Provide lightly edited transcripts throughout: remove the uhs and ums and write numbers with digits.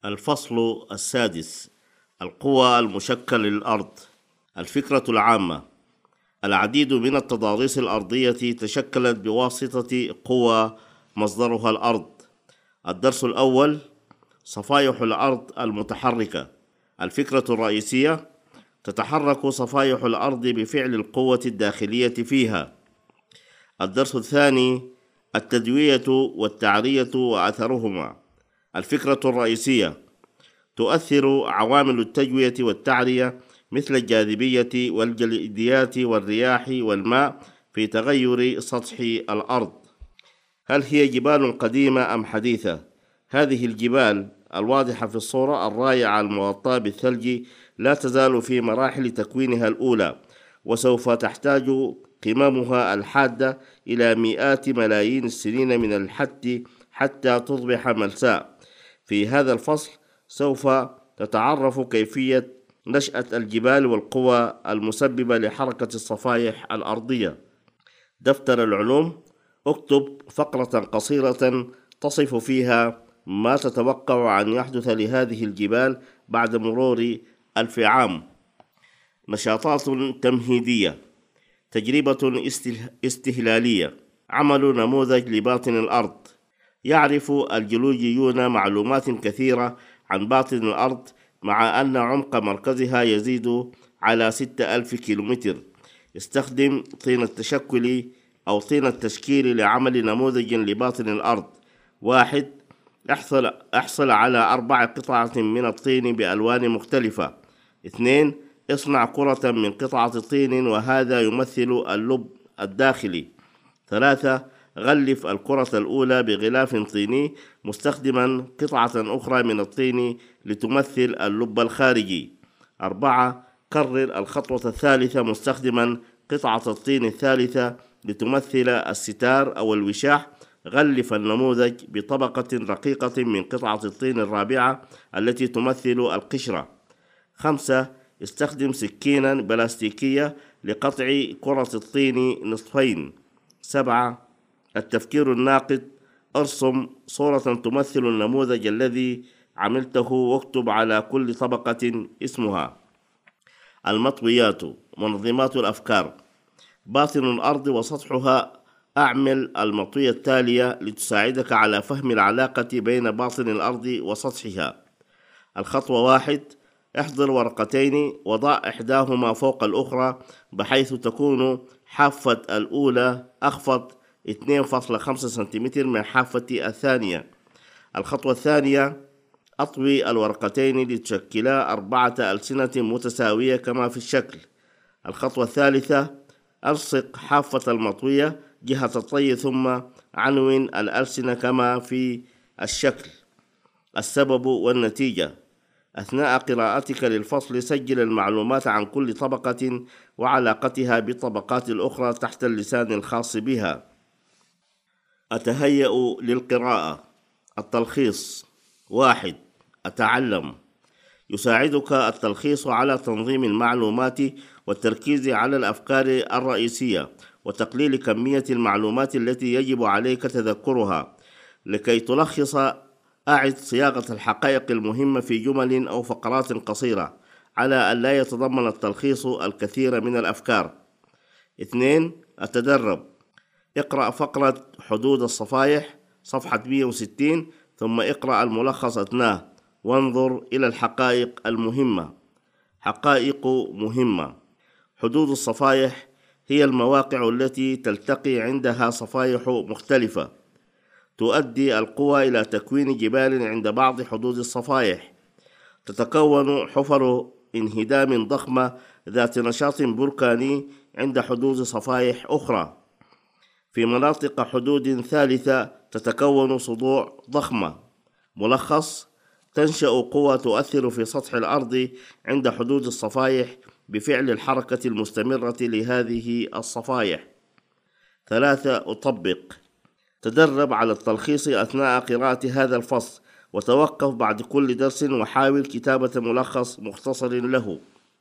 الفصل السادس: القوى المشكلة للأرض. الفكرة العامة: العديد من التضاريس الأرضية تشكلت بواسطة قوى مصدرها الأرض. الدرس الأول: صفائح الأرض المتحركة. الفكرة الرئيسية: تتحرك صفائح الأرض بفعل القوة الداخلية فيها. الدرس الثاني: التدوية والتعرية وأثرهما. الفكرة الرئيسية: تؤثر عوامل التجوية والتعرية مثل الجاذبية والجليديات والرياح والماء في تغير سطح الأرض. هل هي جبال قديمة أم حديثة؟ هذه الجبال الواضحة في الصورة الرائعة المغطاة بالثلج لا تزال في مراحل تكوينها الأولى، وسوف تحتاج قممها الحادة إلى مئات ملايين السنين من الحت حتى تصبح ملساء. في هذا الفصل سوف تتعرف كيفية نشأة الجبال والقوى المسببة لحركة الصفائح الأرضية. دفتر العلوم: اكتب فقرة قصيرة تصف فيها ما تتوقع أن يحدث لهذه الجبال بعد مرور 1000 عام. نشاطات تمهيدية: تجربة استهلالية. عمل نموذج لباطن الأرض. يعرف الجيولوجيون معلومات كثيرة عن باطن الأرض، مع أن عمق مركزها يزيد على 6000 كيلومتر. استخدم طين التشكل أو طين التشكيل لعمل نموذج لباطن الأرض. 1. احصل على 4 قطع من الطين بألوان مختلفة. 2. اصنع كرة من قطعة طين وهذا يمثل اللب الداخلي. 3. غلف الكرة الأولى بغلاف طيني مستخدما قطعة أخرى من الطين لتمثل اللب الخارجي. 4. كرر الخطوة الثالثة مستخدما قطعة الطين الثالثة لتمثل الستار أو الوشاح. غلف النموذج بطبقة رقيقة من قطعة الطين الرابعة التي تمثل القشرة. 5. استخدم سكينا بلاستيكية لقطع كرة الطين نصفين. 7. التفكير الناقد: ارسم صورة تمثل النموذج الذي عملته واكتب على كل طبقة اسمها. المطويات: منظمات الأفكار. باطن الأرض وسطحها. أعمل المطوية التالية لتساعدك على فهم العلاقة بين باطن الأرض وسطحها. الخطوة 1: احضر ورقتين وضع إحداهما فوق الأخرى بحيث تكون حافة الأولى أخفض 2.5 سنتيمتر من حافة الثانية. الخطوة الثانية: أطوي الورقتين لتشكلا 4 ألسنة متساوية كما في الشكل. الخطوة الثالثة: ألصق حافة المطوية جهة الطي ثم عنون الألسنة كما في الشكل. السبب والنتيجة: أثناء قراءتك للفصل سجل المعلومات عن كل طبقة وعلاقتها بالطبقات الأخرى تحت اللسان الخاص بها. أتهيأ للقراءة. التلخيص: 1. أتعلم. يساعدك التلخيص على تنظيم المعلومات والتركيز على الأفكار الرئيسية وتقليل كمية المعلومات التي يجب عليك تذكرها. لكي تلخص، أعد صياغة الحقائق المهمة في جمل أو فقرات قصيرة على أن لا يتضمن التلخيص الكثير من الأفكار. 2. أتدرب. اقرأ فقرة حدود الصفائح صفحة 160 ثم اقرأ الملخص أثناء وانظر إلى الحقائق المهمة. حقائق مهمة: حدود الصفائح هي المواقع التي تلتقي عندها صفائح مختلفة. تؤدي القوى إلى تكوين جبال عند بعض حدود الصفائح. تتكون حفر انهدام ضخمة ذات نشاط بركاني عند حدود صفائح أخرى. في مناطق حدود ثالثة تتكون صدوع ضخمة. ملخص: تنشأ قوى تؤثر في سطح الأرض عند حدود الصفائح بفعل الحركة المستمرة لهذه الصفائح. 3. أطبق. تدرب على التلخيص أثناء قراءة هذا الفصل وتوقف بعد كل درس وحاول كتابة ملخص مختصر له.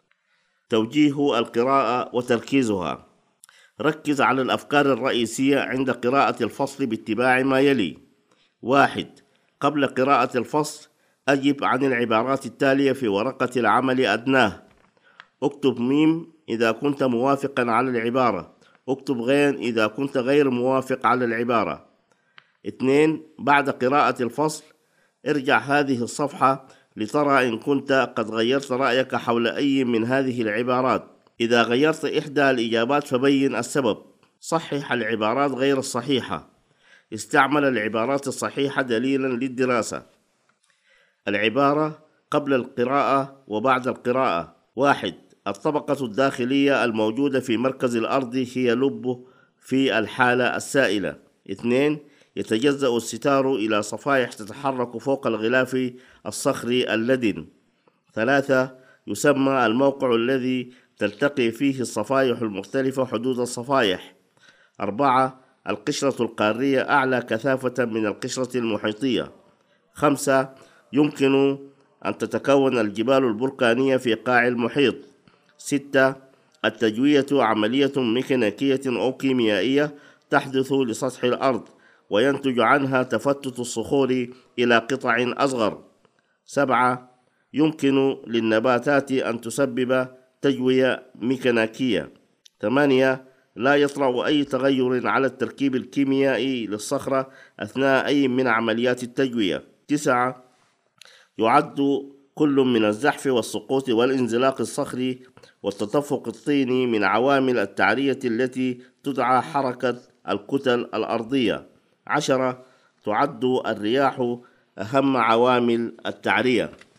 توجيه القراءة وتركيزها: ركز على الأفكار الرئيسية عند قراءة الفصل باتباع ما يلي. 1. قبل قراءة الفصل أجب عن العبارات التالية في ورقة العمل أدناه. اكتب م إذا كنت موافقا على العبارة، اكتب غ إذا كنت غير موافق على العبارة. 2. بعد قراءة الفصل ارجع هذه الصفحة لترى إن كنت قد غيرت رأيك حول أي من هذه العبارات. إذا غيرت إحدى الإجابات فبين السبب. صحح العبارات غير الصحيحة. استعمل العبارات الصحيحة دليلا للدراسة. العبارة قبل القراءة وبعد القراءة. 1. الطبقة الداخلية الموجودة في مركز الأرض هي لبه في الحالة السائلة. 2. يتجزأ الستار إلى صفائح تتحرك فوق الغلاف الصخري اللدن. 3. يسمى الموقع الذي تلتقي فيه الصفائح المختلفة حدود الصفائح. 4. القشرة القارية أعلى كثافة من القشرة المحيطية. 5. يمكن أن تتكون الجبال البركانية في قاع المحيط. 6. التجوية عملية ميكانيكية أو كيميائية تحدث لسطح الأرض وينتج عنها تفتت الصخور إلى قطع أصغر. 7. يمكن للنباتات أن تسبب تجوية ميكانيكية. 8. لا يطرأ أي تغير على التركيب الكيميائي للصخرة أثناء أي من عمليات التجوية. 9. يعد كل من الزحف والسقوط والانزلاق الصخري والتدفق الطيني من عوامل التعرية التي تدعى حركة الكتل الأرضية. 10. تعد الرياح أهم عوامل التعرية.